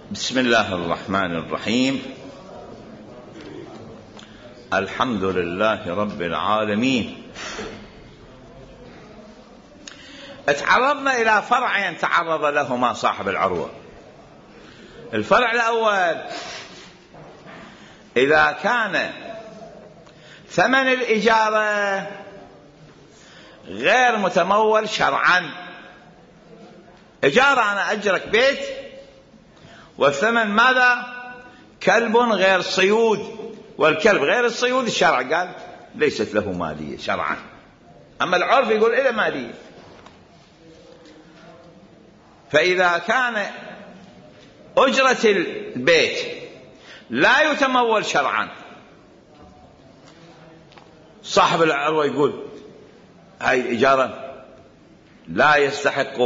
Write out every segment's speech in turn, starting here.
بسم الله الرحمن الرحيم. الحمد لله رب العالمين. تعرضنا إلى فرعين تعرض لهما صاحب العروة. الفرع الأول: إذا كان ثمن الإجارة غير متمول شرعا، إجارة أنا أجرك بيت والثمن ماذا؟ كلب غير صيود، والكلب غير الصيود الشرع قال ليست له مالية شرعا، أما العرف يقول إلى مالية. فإذا كان أجرة البيت لا يتمول شرعا، صاحب العروة يقول هاي الإجارة لا يستحق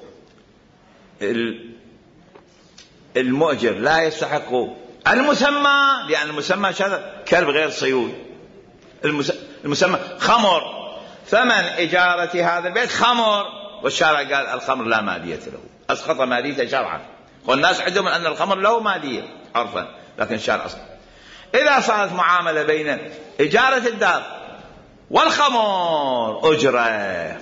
المؤجر، لا يستحق المسمى، لأن المسمى كلب غير صيود، المسمى خمر، ثمن إجارة هذا البيت خمر، والشارع قال الخمر لا مالية له، أسقط ماليته شرعا. والناس عندهم أن الخمر له مالية عرفا، لكن الشارع أسقط. إذا صارت معاملة بين إجارة الدار والخمر أجرة،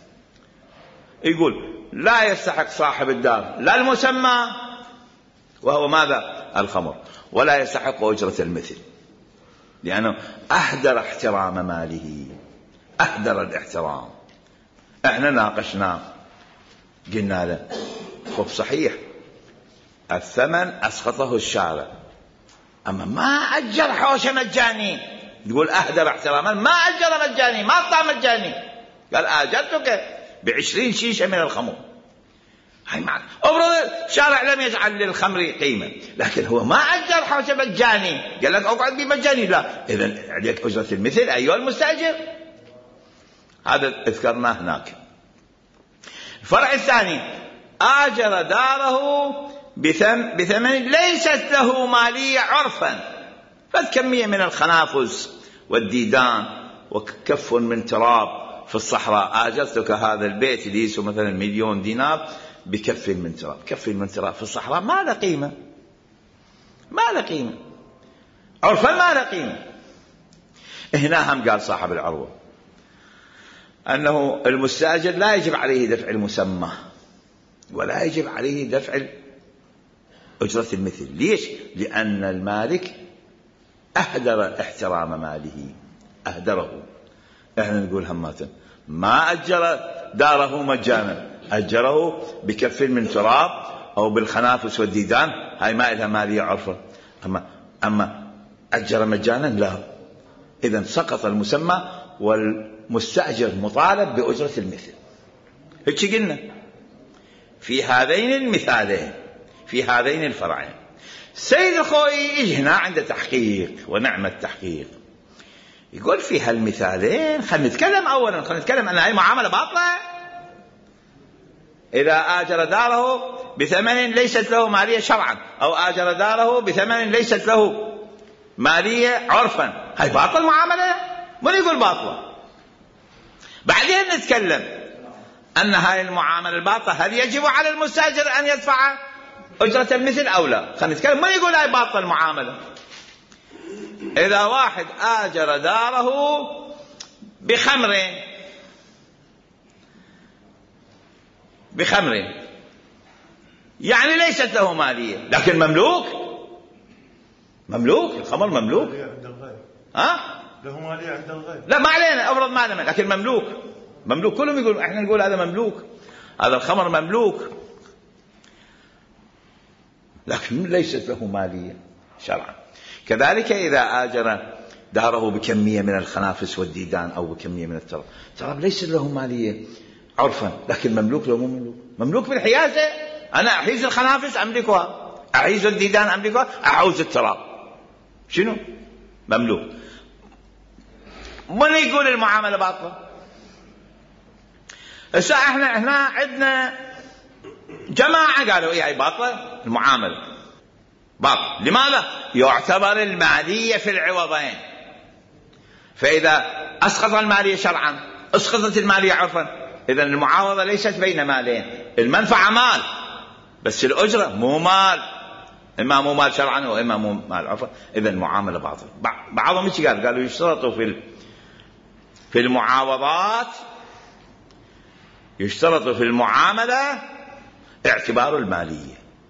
يقول لا يستحق صاحب الدار لا المسمى وهو ماذا؟ الخمر، ولا يستحق أجرة المثل، لأنه أهدر احترام ماله، أهدر الاحترام. احنا ناقشنا قلنا له خب صحيح الثمن أسقطه الشارع، أما ما أجر حوشة مجاني، يقول أهدر احتراما، ما أجر مجاني، ما أطلع مجاني، قال أجرتك ب20 شيشة من الخمر. هاي معنى أفرض الشارع لم يجعل للخمر قيمة، لكن هو ما أجر حوشة مجاني، قال لك أقعد بمجاني، لا، إذن عليك أجرة المثل أيها المستأجر. هذا اذكرناه هناك. الفرع الثاني: آجر داره بثمن ليست له مالية عرفا، فكمية من الخنافس والديدان وكف من تراب في الصحراء، آجرتك هذا البيت ليسوا مثلا 1,000,000 دينار بكف من تراب. كف من تراب في الصحراء ما له قيمة، ما له قيمة عرفا، ما له قيمة. هنا هم قال صاحب العروة أنه المستأجر لا يجب عليه دفع المسمى ولا يجب عليه دفع أجرة المثل. ليش؟ لأن المالك أهدر احترام ماله، أهدره. احنا نقول هماتن ما أجر داره مجانا، أجره بكف من تراب أو بالخنافس والديدان، هاي ما إلها مالية عرفة. أما أجر مجانا لا، إذن سقط المسمى والمستأجر مطالب بأجرة المثل. هيك قلنا في هذين المثالين، في هذين الفرعين. سيد الخوئي يجي هنا عند تحقيق ونعمة التحقيق، يقول في هالمثالين خلينا نتكلم أولا، خلينا نتكلم أن هاي معاملة باطلة. إذا آجر داره بثمن ليست له مالية شرعا، أو آجر داره بثمن ليست له مالية عرفا، هاي باطل معاملة. من يقول باطلة؟ بعدين نتكلم أن هاي المعاملة الباطلة هل يجب على المستأجر أن يدفع أجرة المثل أو لا؟ خلينا نتكلم من يقول هاي باطل المعاملة. إذا واحد آجر داره بخمر يعني ليست له مالية، لكن مملوك، الخمر مملوك، له مالية عند الغير، لا ما علينا، أفرض ما علينا، لكن مملوك، كلهم يقول، احنا نقول هذا مملوك، هذا الخمر مملوك، لكن ليست له مالية شرعا. كذلك إذا آجر داره بكمية من الخنافس والديدان أو بكمية من التراب ليس له مالية عرفا، لكن مملوك له مو مملوك بالحيازة. أنا أحيز الخنافس أملكها، أحيز الديدان أملكها، أعوز التراب، شنو؟ مملوك. من يقول المعاملة باطلة؟ هسه احنا عندنا جماعة قالوا هي باطلة المعاملة، باطل. لماذا؟ يعتبر المالية في العوضين، فإذا أسقط المالية شرعا أسقطت المالية عرفا، إذن المعاوضة ليست بين مالين، المنفعة مال بس الأجرة مو مال، إما مو مال شرعا وإما مو مال عرفا، إذا المعاملة باطل. بعضهم ايش قالوا يشترطوا في المعاوضات، يشترطوا في المعاملة اعتبار المالية،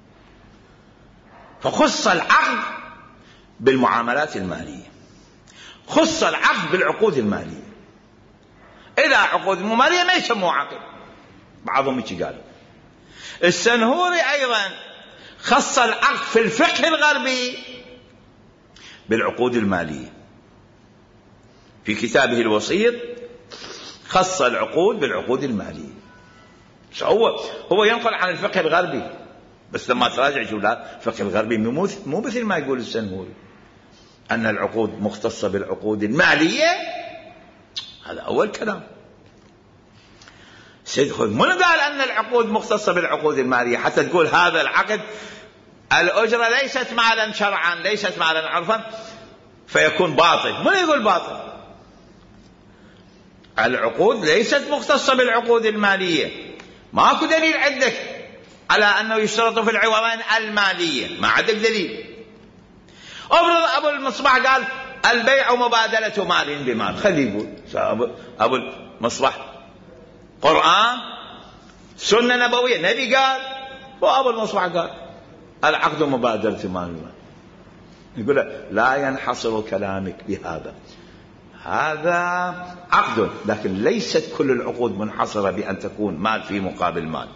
فخص العقد بالمعاملات المالية، خص العقد بالعقود المالية. إذا عقود مالية ما يسموه عقد. بعضهم ايش قالوا. السنهوري أيضا خص العقد في الفقه الغربي بالعقود المالية، في كتابه الوسيط خص العقود بالعقود المالية. هو ينقل عن الفقه الغربي، بس لما تراجع شو لا الفقه الغربي مو مثل ما يقول السنهوري أن العقود مختصة بالعقود المالية. هذا أول كلام. سيد خذ من قال أن العقود مختصة بالعقود المالية حتى تقول هذا العقد الأجرة ليست مالا شرعا ليست مالا عرفا فيكون باطل. من يقول باطل؟ العقود ليست مختصة بالعقود المالية. ماكو دليل عندك على أنه يشترط في العوضين المالية، ما عندك دليل. أبو المصباح قال البيع مبادلة مال بمال، خليه يقول أبو المصباح قرآن سنة نبوية، نبي قال وأبو المصباح قال العقد مبادلة مال بمال. يقول لا ينحصر كلامك بهذا، هذا عقد لكن ليست كل العقود منحصرة بأن تكون مال في مقابل مال.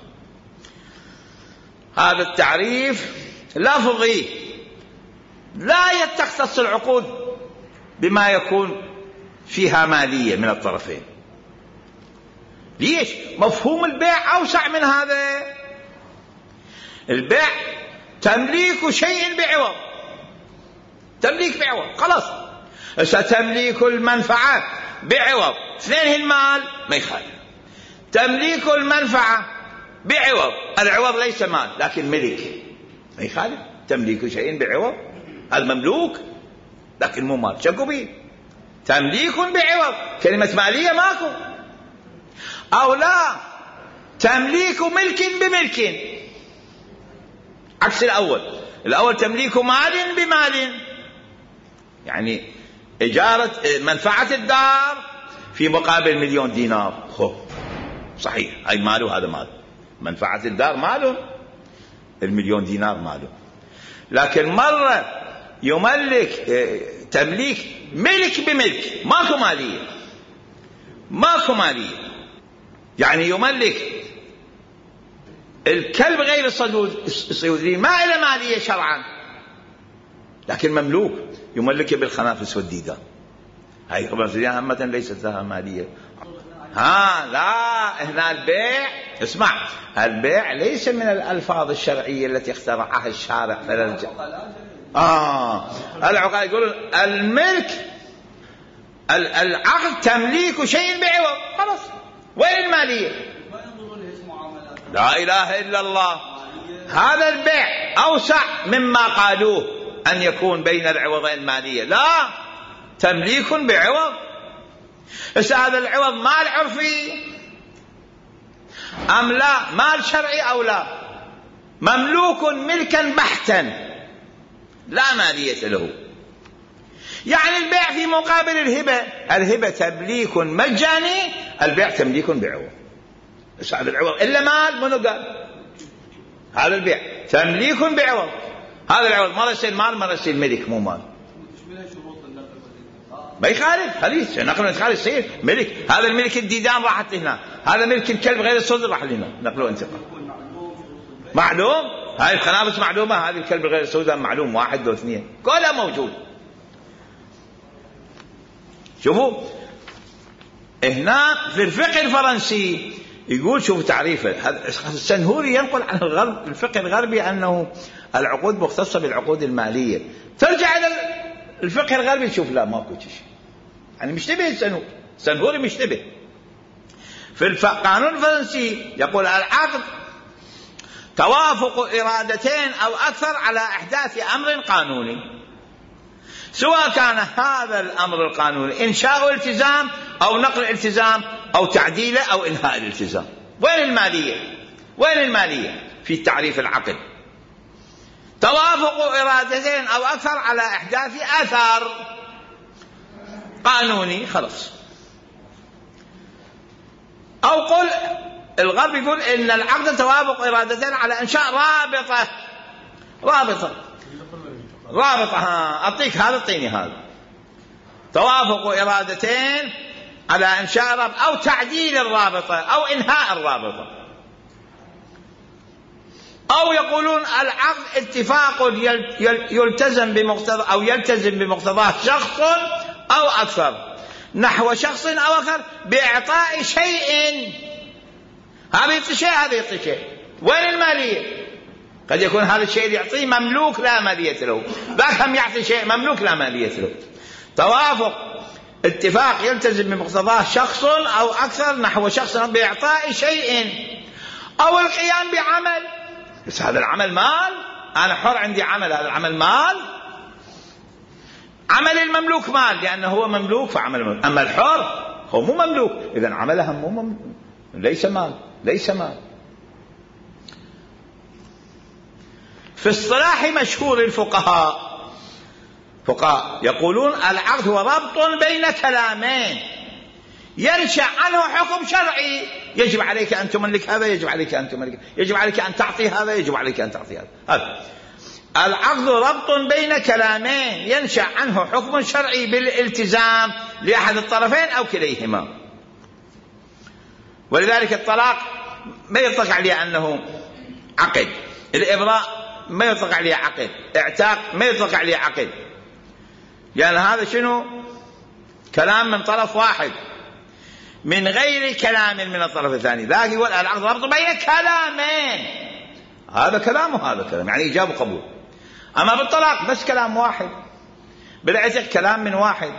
هذا التعريف لفظي، لا تختص العقود بما يكون فيها مالية من الطرفين. ليش؟ مفهوم البيع أوسع من هذا. البيع تمليك شيء بعوض، تمليك بعوض خلاص. ستمليك المنفعة بعوض، اثنين المال ما يخالف. تمليك المنفعة بعوض، العوض ليس مال لكن ملك، ما يخالف. تمليك شيء بعوض، هذا مملوك لكن مو مال، شكو بيه. تمليك بعوض، كلمة مالية ماكو. أو لا، تمليك ملك بملك، عكس الأول تمليك مال بمال، يعني إجارة منفعة الدار في مقابل 1,000,000 دينار. صحيح، هاي ماله، هذا مال. منفعة الدار ماله، 1,000,000 دينار ماله. لكن مرة يملك تمليك ملك بملك، ماكو مالية، ماكو مالية. يعني يملك الكلب غير الصيدلي ما له مالية شرعا لكن مملوك، يملك بالخنافس والديدان. هاي خبرتها همة ليست لها مالية. لا، هنا البيع، اسمع، البيع ليس من الألفاظ الشرعية التي اخترعها الشارع العقلاء يقولون الملك العقد تمليك شيء بعوض، خلاص. وين المالية؟ لا إله إلا الله. هذا البيع أوسع مما قالوه أن يكون بين العوضين مالية. لا، تمليك بعوض. بس هذا العوض مال عرفي أم لا؟ مال شرعي أو لا؟ مملوك ملكا بحتا لا مالية له. يعني البيع في مقابل الهبة تمليك مجاني، البيع تمليك بعوض. بس هذا العوض إلا مال، منو قال؟ هذا البيع تمليك بعوض، هذا العوض مرة يصير مال مرة يصير ملك، مو مال. ما يخالف، خليش نقل نتخالف يصير ملك. هذا الملك الديدان راحت هنا، هذا ملك الكلب غير الصدر راح لنا، نقله انتقال معلوم. هاي الخنابس معلومة، هذه الكلب غير السوداء معلوم، 1 و 2 كلها موجود. شوفوا هنا في الفقه الفرنسي يقول، شوفوا تعريفه. السنهوري ينقل عن الفقه الغربي أنه العقود مختصة بالعقود المالية. ترجع إلى الفقه الغربي تشوف لا ماكو شيء، يعني مشتبه. السنهوري مشتبه. في القانون الفرنسي يقول العقد توافق إرادتين أو أكثر على إحداث أمر قانوني، سواء كان هذا الأمر القانوني إنشاء التزام أو نقل الالتزام أو تعديله أو إنهاء الالتزام. وين المالية؟ وين المالية في تعريف العقد؟ توافق توافق إرادتين أو أكثر على إحداث أثر قانوني خلص. أو قل الغرب يقول إن العقد توافق إرادتين على إنشاء رابطة أعطيك هذا أعطيني هذا. توافق إرادتين على إنشاء رابطة أو تعديل الرابطة أو إنهاء الرابطة. أو يقولون العقد اتفاق يلتزم بمقتضاه شخص أو أكثر نحو شخص أو أكثر بإعطاء شيء. هذا يعطي شيء هذا يعطي شيء. وين المالية؟ قد يكون هذا الشيء اللي يعطيه مملوك لا مالية له، ذاك هم يعطي شيء مملوك لا مالية له. توافق اتفاق يلتزم بمقتضاه شخص أو أكثر نحو شخص بإعطاء شيء أو القيام بعمل. بس هذا العمل مال، أنا حر عندي عمل، هذا العمل مال. عمل المملوك مال لأنه هو مملوك فعمل مملوك، أما الحر هو مو مملوك، إذن عمله ليس مال. في اصطلاح مشهور الفقهاء يقولون العقد هو ربط بين كلامين ينشأ عنه حكم شرعي. يجب عليك أن تملك هذا، يجب عليك أن تملك، يجب عليك أن تعطي هذا، يجب عليك أن تعطي هذا. العقد ربط بين كلامين ينشأ عنه حكم شرعي بالالتزام لأحد الطرفين أو كليهما. ولذلك الطلاق ما يطلق عليه أنه عقد، الإبراء ما يطلق عليه عقد، اعتاق ما يطلق عليه عقد، لأن هذا شنو؟ كلام من طرف واحد من غير كلام من الطرف الثاني. ذاك يقول العقد ربط بين كلامين، هذا كلام وهذا كلام، يعني إيجاب وقبول. أما بالطلاق بس كلام واحد، بالعتق كلام من واحد،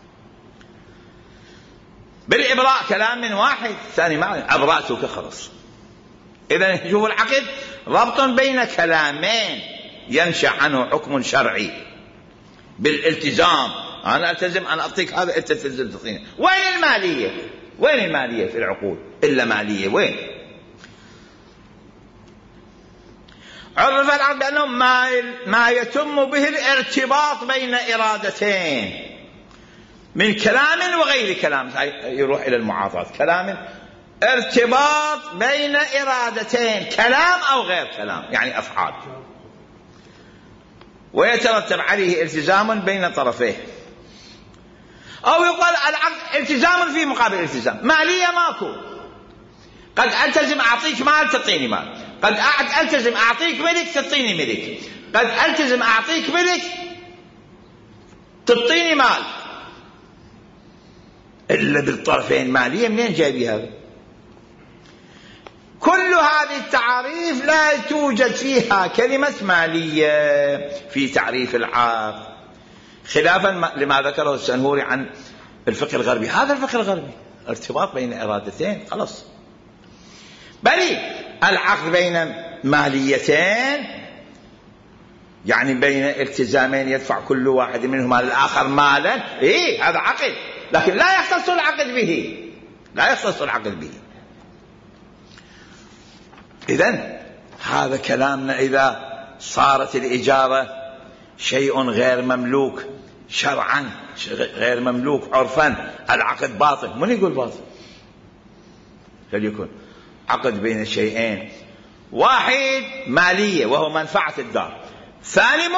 بالإبراء كلام من واحد، ثاني معنى أبرأتك خلص. إذن شوفوا العقد ربط بين كلامين ينشأ عنه حكم شرعي بالالتزام. أنا ألتزم أن أعطيك هذا، أنت تلزم تعطيني. وين المالية في العقود؟ إلا مالية وين؟ عرف العقد بأنه ما يتم به الارتباط بين إرادتين من كلام وغير كلام، يروح إلى المعاطاة. كلام ارتباط بين إرادتين، كلام أو غير كلام، يعني أفعال، ويترتب عليه التزام بين طرفيه. أو يقال العقد التزام في مقابل التزام. مالية ماكو، قد ألتزم أعطيك مال تعطيني مال، قد ألتزم أعطيك ملك تعطيني ملك، قد ألتزم أعطيك ملك تعطيني مال. إلا بالطرفين مالية، منين جايبي هذا؟ كل هذه التعاريف لا توجد فيها كلمة مالية في تعريف العقد، خلافا لما ذكره السنهوري عن الفقه الغربي. هذا الفقه الغربي ارتباط بين إرادتين خلاص. بل العقد بين ماليتين يعني بين التزامين يدفع كل واحد منهما للآخر مالا، هذا عقد، لكن لا يختص العقد به. إذن هذا كلامنا إذا صارت الإجارة شيء غير مملوك شرعا، غير مملوك عرفا، العقد باطل. من يقول باطل؟ فليكن عقد بين شيئين، واحد مالية وهو منفعة الدار، ثاني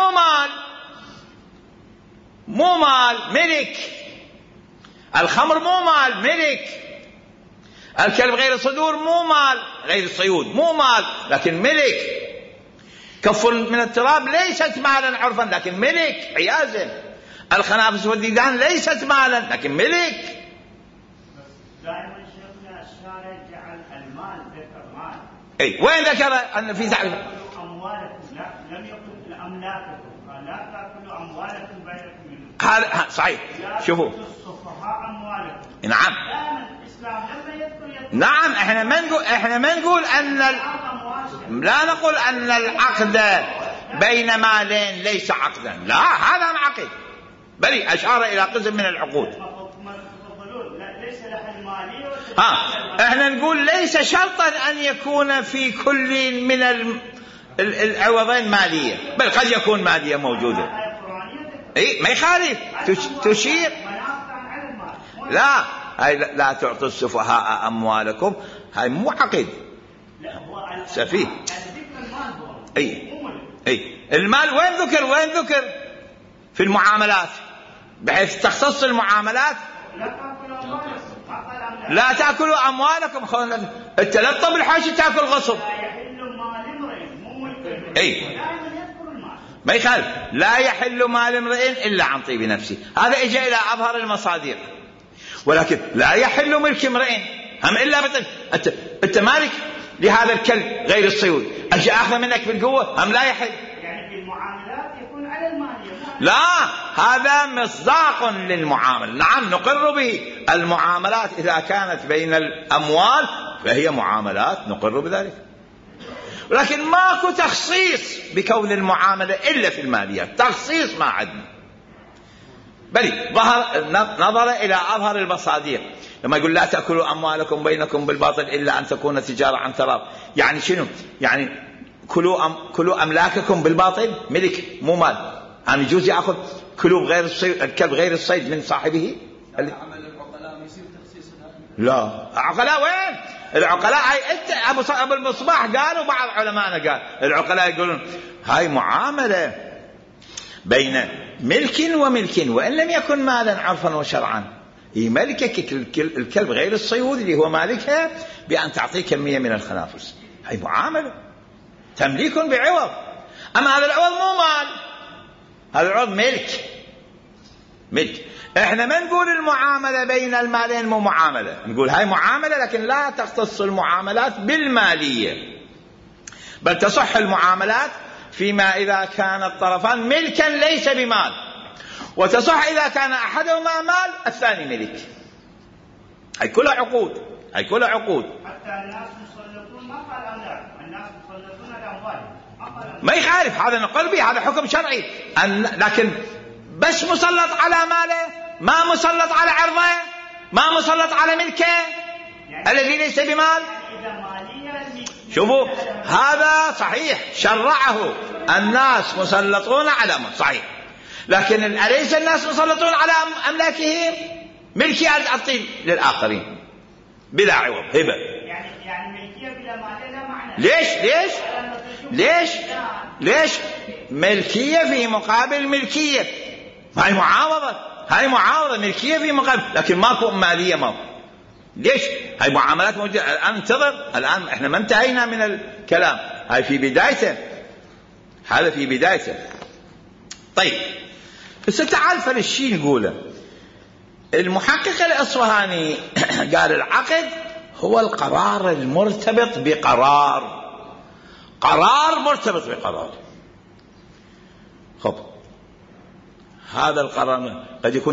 مو مال ملك. الخمر مو مال ملك، الكلب غير الصدور مو مال، غير الصيود مو مال لكن ملك. كف من التراب ليست مالا عرفا لكن ملك عيازا. الخنافس والديدان ليست مالا لكن ملك. دائما شيخنا الشارع جعل المال ذكر مال. وين ذكر أن في تعريف أموالكم؟ لم يقل أملاككم، لا تأكلوا أموالكم بينكم. هذا صحيح. شوفوا الصفحاء أموالكم. نعم. نعم، احنا ما نقول لا نقول ان العقد بين مالين ليس عقدا، لا هذا عقد، بل اشار الى قسم من العقود. احنا نقول ليس شرطا ان يكون في كل من العوضين مالية، بل قد يكون مالية موجودة. اي ما يخالف، تشير. لا، هاي لا تعطوا السفهاء أموالكم، هاي مو عقد، سفيه. اي المال وين ذكر في المعاملات، بحيث تختص المعاملات. لا تأكلوا أموالكم. التلطم بالحاشي تأكل غصب. اي ما يخالف، لا يحل مال امرئ إلا عن طيب نفسه، هذا إجا إلى أظهر المصادر. ولكن لا يحل ملك امرئ هم إلا بطيب. أنت مالك لهذا الكلب غير الصيود، أجي أخذ منك بالقوة هم لا يحل. يعني في المعاملات يكون على المالية. لا، هذا مصداق للمعامل. نعم نقر به. المعاملات إذا كانت بين الأموال فهي معاملات نقر بذلك، ولكن ماكو تخصيص بكون المعاملة إلا في الماليات، تخصيص ما عدنا، بل نظر إلى أظهر المصادر. لما يقول لا تأكلوا أموالكم بينكم بالباطل إلا أن تكون تجارة عن تراض، يعني شنو؟ يعني كلوا أملاككم بالباطل، ملك مو مال. أنا يجوز أخذ الكلب غير الصيد من صاحبه. عمل العقلاء ما يصير تخصيص هذا؟ لا، عقلاء وين؟ العقلاء هاي أبو المصباح قال، وبعض علماءنا قال العقلاء يقولون هاي معاملة بين ملك وملك وإن لم يكن مالا عرفا وشرعا. ملكك الكلب غير الصيود اللي هو مالكها بأن تعطيه كمية من الخنافس، هاي معاملة تمليك بعوض. أما هذا العوض مو مال، هذا العوض ملك. احنا ما نقول المعاملة بين المالين مو معاملة، نقول هاي معاملة لكن لا تختص المعاملات بالمالية، بل تصح المعاملات فيما إذا كان الطرفان ملكا ليس بمال، وتصح إذا كان أحدهما مال الثاني ملك. هاي كلها عقود. حتى الناس مسلطون ما قال أملاك، الناس مسلطون على أموالهم ما يخالف، هذا نقول به، هذا حكم شرعي. لكن بس مسلط على ماله، ما مسلط على عرضه، ما مسلط على ملكه الذي ليس بمال. شوفوا هذا صحيح، شرعه الناس مسلطون على أموال، صحيح، لكن أليس الناس مسلطون على أملاكهم؟ ملكي أعطي للآخرين بلا عوض، هبة. يعني ملكية بلا مال لا معنى. ليش ملكية في مقابل ملكية؟ هاي معاوضة ملكية في مقابل، لكن ماكو مالية. ماكو. ليش؟ هاي معاملات موجودة الآن. انتظر، الآن احنا ما انتهينا من الكلام، هاي في بدايته، هذا في بدايته. طيب بس تعال فلشي نقوله. المحقق الأصفهاني قال العقد هو القرار المرتبط بقرار، قرار مرتبط بقرار. خب هذا القرار قد يكون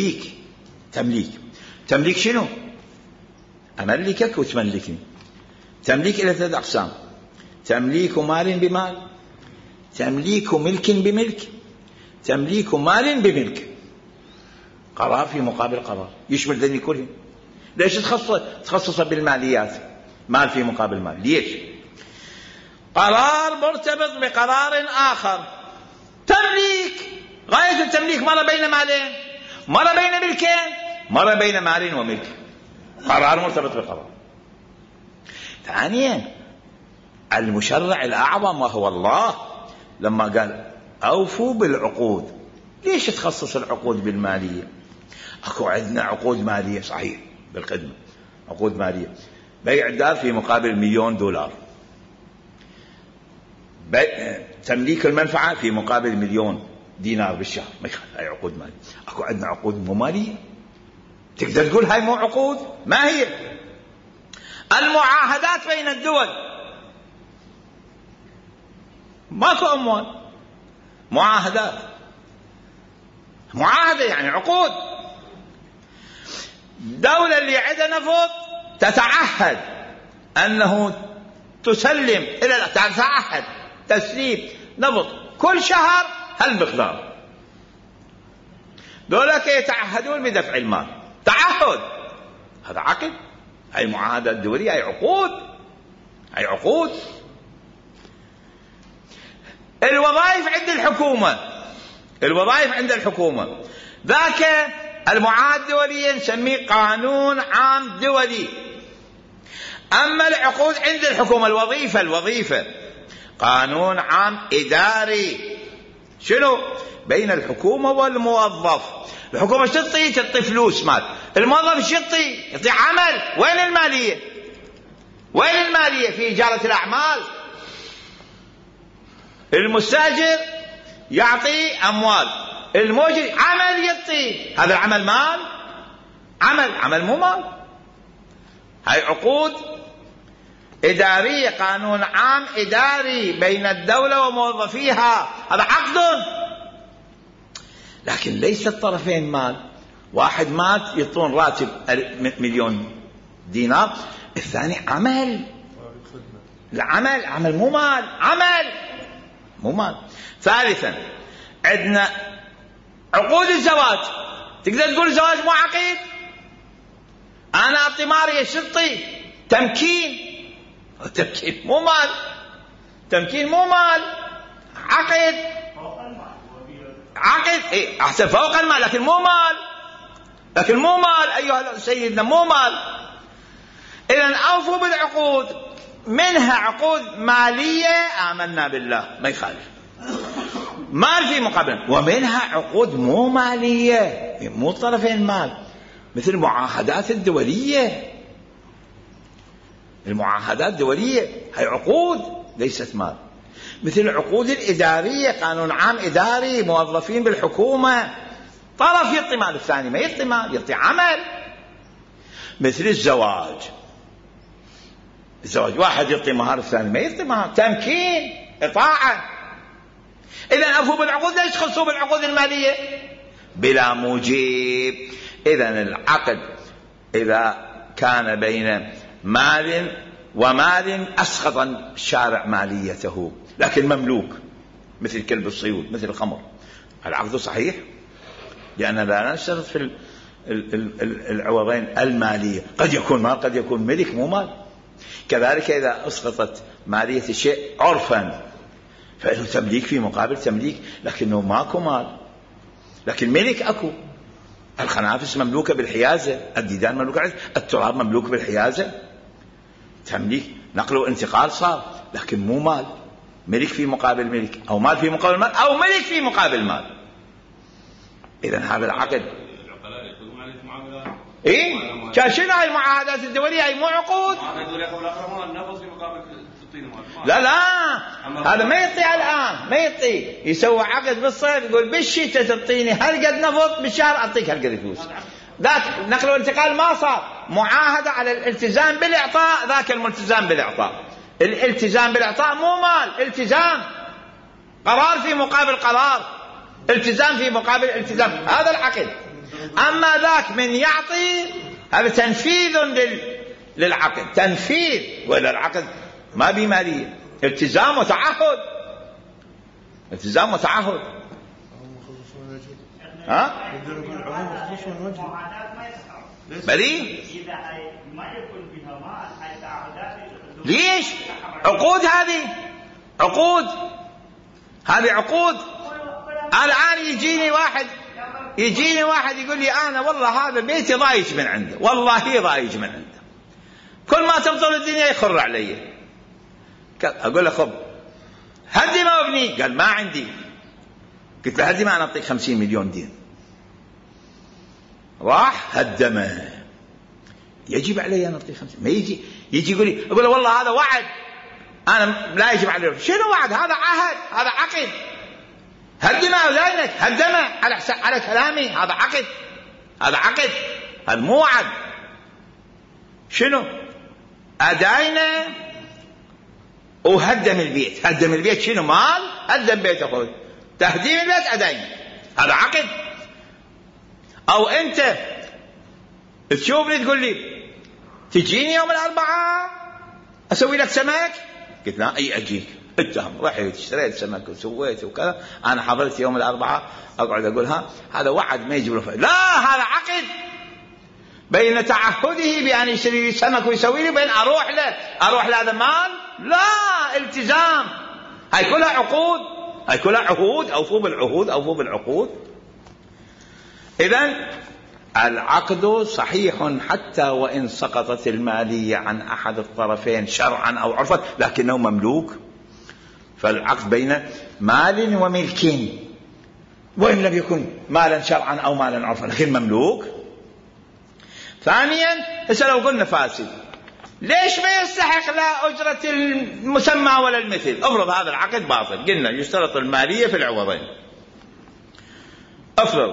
تمليك شنو؟ أملكك وتملكني. تمليك إلى 3 أقسام: تمليك مال بمال، تمليك ملك بملك، تمليك مال بملك. قرار في مقابل قرار يشمل ذني كلهم. ليش تخصص بالماليات؟ مال في مقابل مال. ليش؟ قرار مرتبط بقرار آخر. تمليك، غاية التمليك مرة بين مالين، مرة بين ملكين، مرة بين مال وملك. قرار مرتبط بقرار. ثانيا المشرع الأعظم وهو الله لما قال أوفوا بالعقود. ليش تخصص العقود بالمالية؟ أكو عندنا عقود مالية صحيح بالخدمة، عقود مالية، بيع دار في مقابل $1,000,000، تمليك المنفعة في مقابل $1,000,000 بالشهر. ما يخالف، هاي عقود مالية. أكو عندنا عقود مو مالية، تقدر تقول هاي مو عقود. ما هي؟ المعاهدات بين الدول، ماكو أموال، معاهدات، معاهدة يعني عقود. دولة اللي عندها نفط تتعهد أنه تسلم إلى تتعهد تسليم نفط كل شهر هالمقدار. دولك يتعهدون بدفع المال، تعهد، هذا عقد. هاي معاهدة دولية، هاي عقود. الوظائف عند الحكومة، الوظائف عند الحكومة، ذاك المعاهدة الدولية نسميه قانون عام دولي. أما العقود عند الحكومة الوظيفة قانون عام إداري. شنو؟ بين الحكومة والموظف. الحكومة تعطي فلوس مال، الموظف يعطي عمل. وين المالية؟ وين المالية في إجارة الأعمال؟ المستاجر يعطي أموال، الموجر عمل يعطي، هذا العمل مال؟ عمل مو مال. هاي عقود إدارية، قانون عام إداري بين الدولة وموظفيها، هذا عقد. لكن ليس الطرفين مال. واحد مات يعطون راتب 1,000,000 دينار، الثاني عمل. العمل مو مال، عمل مو مال. ثالثا عندنا عقود الزواج. تقدر تقول الزواج مو عقيد؟ أنا أعطي ماريا شرطي تمكين مو مال، تمكين مو مال، عقد إيه أحسن فوق المال، لكن مو مال أيها سيدنا، مو مال. إذن أوفوا بالعقود، منها عقود مالية آمنا بالله ما يخالف، مال في مقابل، ومنها عقود مو مالية مو طرفين مال، مثل المعاهدات الدولية. المعاهدات الدولية هي عقود ليست مال. مثل العقود الإدارية، قانون عام إداري، موظفين بالحكومة، طرف يعطي مال الثاني ما يعطي مال، يعطي عمل. مثل الزواج واحد يعطي مهر الثاني ما يعطي مهر، تمكين إطاعة. إذن أفوا بالعقود، ليش خلصوا بالعقود المالية بلا موجب؟ إذن العقد إذا كان بين مال ومال أسقط الشارع ماليته، لكن مملوك مثل كلب الصيود مثل الخمر، العقد صحيح، لأننا لا نشترط في العوضين المالية، قد يكون مال قد يكون ملك مو مال. كذلك إذا أسقطت مالية الشيء عرفا فإنه تمليك في مقابل تمليك، لكنه ماكو مال، لكن ملك أكو. الخنافس مملوكة بالحيازة، الديدان مملوكة، التراب مملوك بالحيازة، تمليك نقل وانتقال صار، لكن مو مال، ملك في مقابل ملك، أو مال في مقابل مال، أو ملك في مقابل مال. إذن هذا العقد إيه كاشنا هاي المعاهدات الدولية هاي مو عقود. لا هذا ما يعطي الآن، ما يعطي، يسوي عقد بالصيف يقول بالشتاء تعطيني هالقد نفط، بالشهر أعطيك هالقد فلوس. ذاك نقل وانتقال ما صار، معاهدة على الالتزام بالإعطاء، ذاك الملتزام بالإعطاء. الالتزام بالإعطاء مو مال، التزام، قرار في مقابل قرار، التزام في مقابل التزام، هذا العقد. أما ذاك من يعطي هذا تنفيذ للعقد، تنفيذ، ولا العقد ما بمالية، التزام وتعهد، التزام وتعهد. ها؟ بلي؟ ليش؟ عقود، هذه عقود، هذه عقود. الآن يجيني واحد يقول لي أنا والله هذا بيتي ضايج من عنده، والله ضايج من عنده، كل ما تبطل الدنيا يخر علي. أقول له خب هدي ما ابني، قال ما عندي. قلت له هدي ما أنا أعطيك 50 مليون دين. راح هدمه، يجب علي أن أعطيه 50. ما يجي يقول لي، أقول له والله هذا وعد، أنا لا يجب علي. شنو وعد؟ هذا عهد، هذا عقد. هدم أولادك، هدمه على كلامي، هذا عقد، هذا عقد، هذا مو وعد. شنو؟ أداينا وهدم البيت. هدم البيت شنو؟ مال، هدم بيت أخوي، تهديم البيت أداينا، هذا عقد. أو أنت تشوفني تقول لي تجيني يوم الأربعاء أسوي لك سمك، قلت لا أي أجيك، اتهم رحت اشتريت سمك وسويت وكذا، أنا حضرت يوم الأربعاء أقعد أقولها هذا وعد ما يجب له. لا، هذا عقد بين تعهده بأن يشتري لي سمك ويسوي لي، بين أروح له هذا مال، لا، التزام. هاي كلها عقود. هاي كلها عهود، أوفوا بالعهود، أوفوا بالعقود. إذن العقد صحيح حتى وإن سقطت المالية عن أحد الطرفين شرعا أو عرفا، لكنه مملوك. فالعقد بين مال وملك، وإن لم يكن مالا شرعا أو مالا عرفا لكن مملوك. ثانيا هسه لو قلنا فاسد، ليش ما يستحق لا أجرة المسمى ولا المثل؟ افرض هذا العقد باطل، قلنا يشترط المالية في العوضين، افرض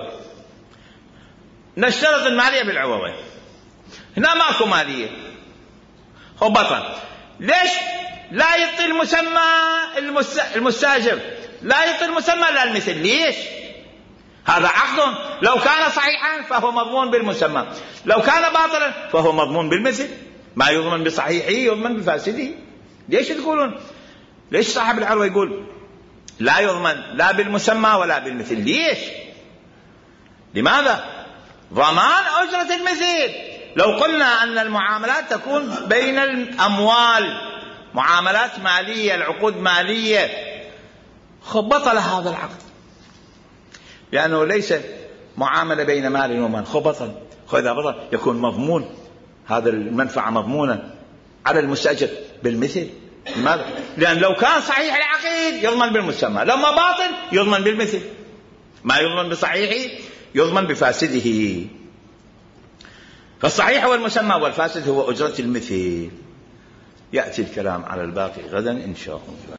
نشترط المالية في العوضين، هنا ماكو مالية، هو بطل، ليش لا يعطي المسمى المستاجر، لا يعطي المسمى لا المثل؟ ليش؟ هذا عقد لو كان صحيحا فهو مضمون بالمسمى، لو كان باطلا فهو مضمون بالمثل، ما يضمن بصحيحه يضمن بفاسده. ليش تقولون؟ ليش صاحب العروة يقول لا يضمن لا بالمسمى ولا بالمثل؟ ليش؟ لماذا؟ ضمان أجرة المثل. لو قلنا أن المعاملات تكون بين الأموال، معاملات مالية، العقود مالية، بطل هذا العقد، لأنه ليس معاملة بين مال ومال، بطل. إذا بطل يكون مضمون، هذا المنفعة مضمونة على المستأجر بالمثل. لماذا؟ لأن لو كان صحيح العقد يضمن بالمسمى، لما باطل يضمن بالمثل، ما يضمن بصحيحه يضمن بفاسده. فالصحيح هو المسمى والفاسد هو أجرة المثل. يأتي الكلام على الباقي غدا إن شاء الله.